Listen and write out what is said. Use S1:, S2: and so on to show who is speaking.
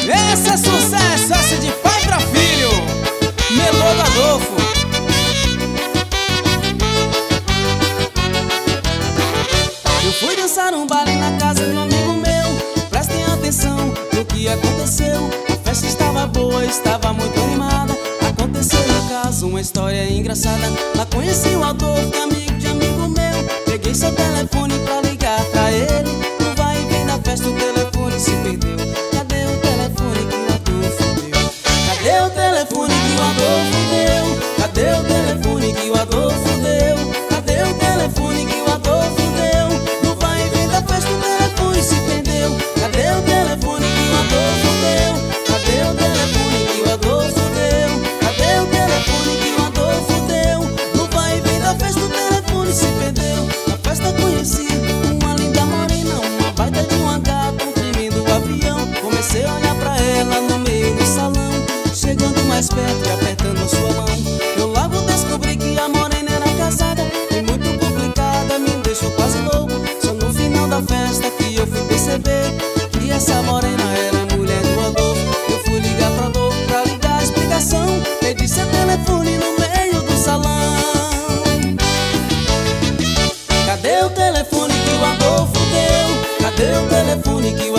S1: Esse é sucesso, essa é de pai pra filho. Melô do Adolfo. Eu fui dançar um baile na casa de um amigo meu. Prestem atenção no que aconteceu. A festa estava boa, estava muito animada. Aconteceu no caso uma história engraçada. Lá conheci o Adolfo, que é amigo de amigo meu. Peguei seu telefone pra ligar pra ele. No vai e vem da festa o telefone se perdeu. Cadê o telefone que o Adolfo deu? Cadê o telefone que o Adolfo deu? Cadê o telefone que o Adolfo deu? Cadê o telefone que o Adolfo deu? No vai e vem da festa o telefone se perdeu. Cadê o telefone que o Adolfo deu? Cadê o telefone que o Adolfo deu? Cadê o telefone que o Adolfo deu? No vai e vem da festa o telefone se perdeu. Na festa conheci uma linda morena, uma baita de uma gata, um tremendo avião. Comecei a olhar pra ela no meio do salão, chegando mais perto e apertando sua mão. Eu logo descobri que a morena era casada e muito complicada, me deixou quase louco. Só no final da festa que eu fui perceber que essa morena era a mulher do Adolfo. Eu fui ligar pra Adolfo pra ligar a explicação. Pedi seu telefone no meio do salão. Cadê o telefone que o Adolfo deu? Cadê o telefone que